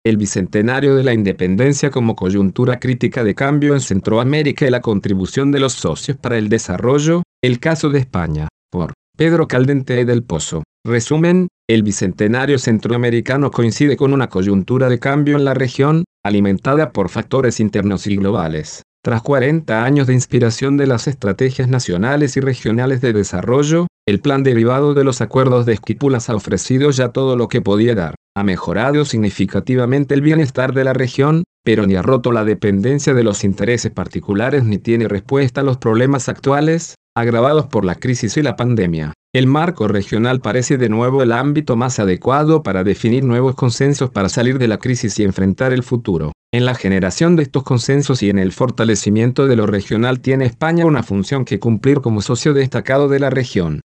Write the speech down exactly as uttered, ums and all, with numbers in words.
el bicentenario de la independencia como coyuntura crítica de cambio en Centroamérica y la contribución de los socios para el desarrollo, el caso de España, por Pedro Caldente del Pozo. Resumen, el bicentenario centroamericano coincide con una coyuntura de cambio en la región, alimentada por factores internos y globales. Tras cuarenta años de inspiración de las estrategias nacionales y regionales de desarrollo, el plan derivado de los acuerdos de Esquipulas ha ofrecido ya todo lo que podía dar. Ha mejorado significativamente el bienestar de la región, pero ni ha roto la dependencia de los intereses particulares ni tiene respuesta a los problemas actuales, agravados por la crisis y la pandemia. El marco regional parece de nuevo el ámbito más adecuado para definir nuevos consensos para salir de la crisis y enfrentar el futuro. En la generación de estos consensos y en el fortalecimiento de lo regional tiene España una función que cumplir como socio destacado de la región.